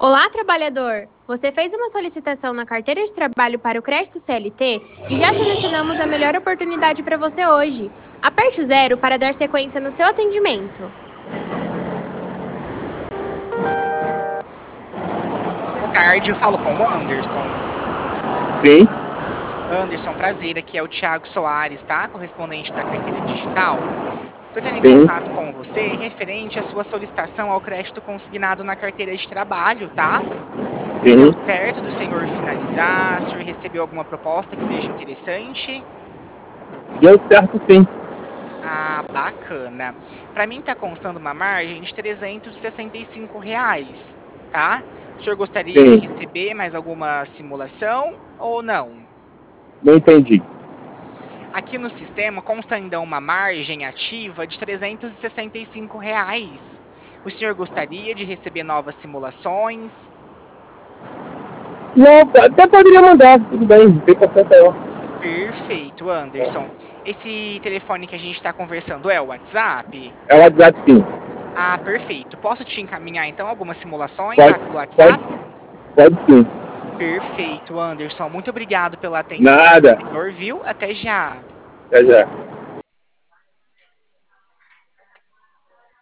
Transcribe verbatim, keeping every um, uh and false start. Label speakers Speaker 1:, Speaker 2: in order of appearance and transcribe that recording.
Speaker 1: Olá, trabalhador! Você fez uma solicitação na carteira de trabalho para o crédito C L T e já selecionamos a melhor oportunidade para você hoje. Aperte o zero para dar sequência no seu atendimento.
Speaker 2: Boa tarde, eu falo com o Anderson.
Speaker 3: Sim,
Speaker 2: Anderson, prazer, aqui é o Thiago Soares, tá? Correspondente da carteira digital. Estou entrando em
Speaker 3: sim,
Speaker 2: contato com você referente à sua solicitação ao crédito consignado na carteira de trabalho, tá? Deu
Speaker 3: sim.
Speaker 2: certo do senhor finalizar? O senhor recebeu alguma proposta que seja interessante?
Speaker 3: Deu certo sim.
Speaker 2: Ah, bacana. Para mim tá constando uma margem de trezentos e sessenta e cinco reais, tá? O senhor gostaria de
Speaker 3: Sim,
Speaker 2: receber mais alguma simulação ou não?
Speaker 3: não entendi.
Speaker 2: Aqui no sistema consta ainda uma margem ativa de trezentos e sessenta e cinco reais. O senhor gostaria de receber novas simulações?
Speaker 3: Não, até poderia mandar, tudo bem, não tem qualquer não.
Speaker 2: Perfeito, Anderson. Esse telefone que a gente está conversando é o WhatsApp?
Speaker 3: É o WhatsApp sim.
Speaker 2: Ah, perfeito. Posso te encaminhar então algumas simulações
Speaker 3: Pode,
Speaker 2: lá pelo
Speaker 3: pode,
Speaker 2: WhatsApp?
Speaker 3: pode sim.
Speaker 2: Perfeito, Anderson. Muito obrigado pela atenção do
Speaker 3: Nada.
Speaker 2: senhor, viu? Até já.
Speaker 3: Até já.